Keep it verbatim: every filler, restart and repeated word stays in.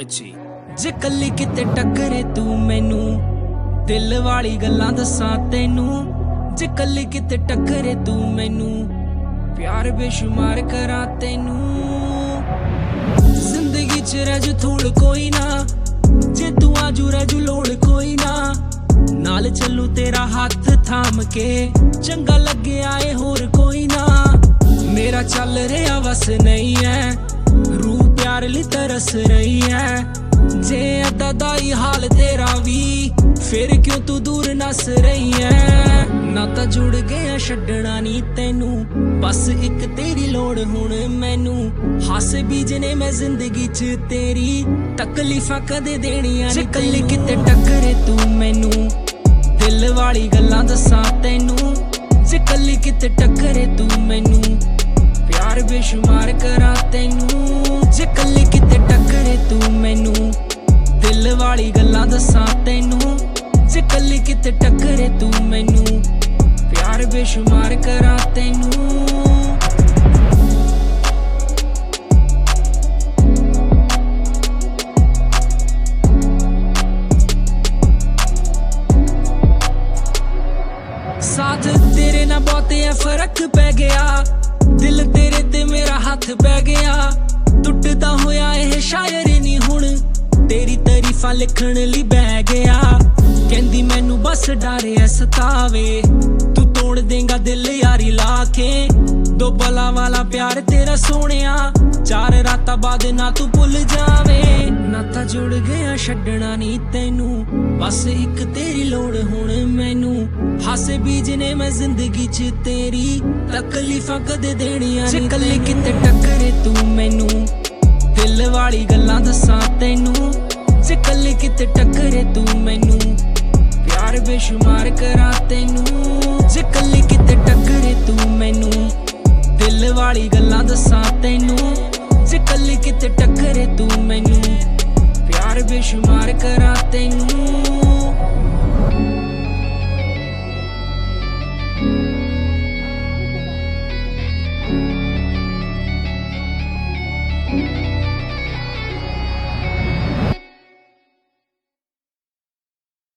ਮਿੱਚੀ ਜੇ ਕੱਲੀ ਕਿਤੇ ਟੱਕਰੇ ਤੂੰ ਮੈਨੂੰ ਦਿਲ ਵਾਲੀ ਗੱਲਾਂ ਦੱਸਾਂ ਤੈਨੂੰ ਜੇ ਕੱਲੀ ਕਿਤੇ ਟੱਕਰੇ ਤੂੰ ਮੈਨੂੰ ਪਿਆਰ ਬੇਸ਼ੁਮਾਰ ਕਰਾਂ ਤੈਨੂੰ ਜ਼ਿੰਦਗੀ ਚ ਰਹਿ ਜੂ ਥੋੜ ਕੋਈ ਨਾ ਜੇ ਤੂੰ ਆਜੂ ਰਹਿ ਜੂ ਲੋੜ ਕੋਈ ਨਾ ਨਾਲ ਚੱਲੂ ਤੇਰਾ ਹੱਥ ਥਾਮ ਕੇ ਚੰਗਾ ਲੱਗਿਆ ਏ ਹੋਰ ਕੋਈ ਨਾ ਮੇਰਾ ਚੱਲ ਰਿਹਾ ਵਸ ਨਹੀਂ ਐ ਰੂਹ ਪਿਆਰ ਲਈ ਤਰਸ ਰਹੀ ਐ ਜੇ ਅੱਦਾ ਦਾ ਹੀ ਹਾਲ ਤੇਰਾ ਵੀ ਫਿਰ ਕਿਉਂ ਤੂੰ ਦੂਰ ਨਸ ਰਹੀ ਐ ਨਾ ਤਾਂ ਜੁੜ ਗਿਆ ਛੱਡਣਾ ਨਹੀਂ ਤੈਨੂੰ ਬਸ ਇੱਕ ਤੇਰੀ ਲੋੜ ਹੁਣ ਮੈਨੂੰ ਹੱਸ ਬੀਜਨੇ ਮੈਂ ਜ਼ਿੰਦਗੀ ਚ ਤੇਰੀ ਤਕਲੀਫਾਂ ਕਦੇ ਦੇਣੀਆਂ ਨਹੀਂ ਕੱਲੀ ਕਿਤੇ ਟੱਕਰੇ ਤੂੰ ਮੈਨੂੰ ਦਿਲ ਵਾਲੀ ਗੱਲਾਂ ਦੱਸਾਂ ਤੈਨੂੰ ਜੇ ਕੱਲੀ ਕਿਤੇ ਟੱਕਰੇ ਤੂੰ ਮੈਨੂੰ ਪਿਆਰ ਬੇਸ਼ੁਮਾਰ ਕਰਾਂ ਤੈਨੂੰ ਜੇ ਕੱਲੀ ਕਿਤੇ ਟੱਕਰੇ ਤੂੰ ਮੈਨੂੰ ਦਿਲ ਵਾਲੀ ਗੱਲਾਂ ਦੱਸਾਂ ਤੈਨੂੰ ਜੇ ਕੱਲੀ ਕਿਤੇ ਟੱਕਰੇ ਤੂੰ ਮੈਨੂੰ ਪਿਆਰ ਬੇਸ਼ੁਮਾਰ ਕਰਾਂ ਤੈਨੂੰ ਸਾਥ ਤੇਰੇ ਨਾਲ ਬਹੁਤੇ ਫਰਕ ਪੈ ਗਿਆ ਦਿਲ ਤੇਰੇ ਤੇ ਮੇਰਾ ਹੱਥ ਪੈ ਗਿਆ ਟੁੱਟਦਾ ਹੋਇਆ ਇਹ ਸ਼ਾਇਰ ਨਹੀਂ ਹੁਣ ਤੇਰੀ ਤਾਰੀਫਾਂ ਲਿਖਣ ਲਈ ਬਹਿ ਗਿਆ ਕਹਿੰਦੀ ਮੈਨੂੰ ਬਸ ਡਰ ਸਤਾਵੇ ਤੂੰ ਤੋੜ ਦੇਂਗਾ ਦਿਲ ਯਾਰੀ ਲਾ ਕੇ ਦੋ ਪਲਾਂ ਵਾਲਾ ਪਿਆਰ ਤੇਰਾ ਸੋਹਣਿਆ ਚਾਰ ਰਾਤਾਂ ਬਾਅਦ ਨਾ ਤੂੰ ਭੁੱਲ ਜਾਵੇ ਨਾ ਤਾਂ ਜੁੜ ਗਿਆ ਛੱਡਣਾ ਨਹੀਂ ਤੈਨੂੰ ਬਸ ਇੱਕ ਤੇਰੀ ਲੋੜ ਹੁਣ ਮੈਨੂੰ ਹੱਸ ਬੀਜਨੇ ਮੈਂ ਜ਼ਿੰਦਗੀ ਚ ਤੇਰੀ ਤਕਲੀਫਾਂ ਕਦੇ ਦੇਣੀਆਂ ਨਹੀਂ ਕੱਲੀ ਕਿਤੇ ਟੱਕਰੇ ਤੂੰ ਮੈਨੂੰ ਦਿਲ ਵਾਲੀ ਗੱਲਾਂ ਦੱਸਾਂ ਤੈਨੂੰ ਜੇ ਕੱਲੀ ਕਿਤੇ ਟੱਕਰੇ ਤੂੰ ਮੈਨੂੰ ਪਿਆਰ ਬੇਸ਼ੁਮਾਰ ਕਰਾਂ ਤੈਨੂੰ ਜੇ ਕੱਲੀ ਕਿਤੇ ਟੱਕਰੇ ਤੂੰ ਮੈਨੂੰ ਦਿਲ ਵਾਲੀ ਗੱਲਾਂ ਦੱਸਾਂ ਤੈਨੂੰ ਜੇ ਕੱਲੀ ਕਿਤੇ ਟੱਕਰੇ ਤੂੰ ਮੈਨੂੰ ਪਿਆਰ ਬੇਸ਼ੁਮਾਰ ਕਰਾਂ ਤੈਨੂੰ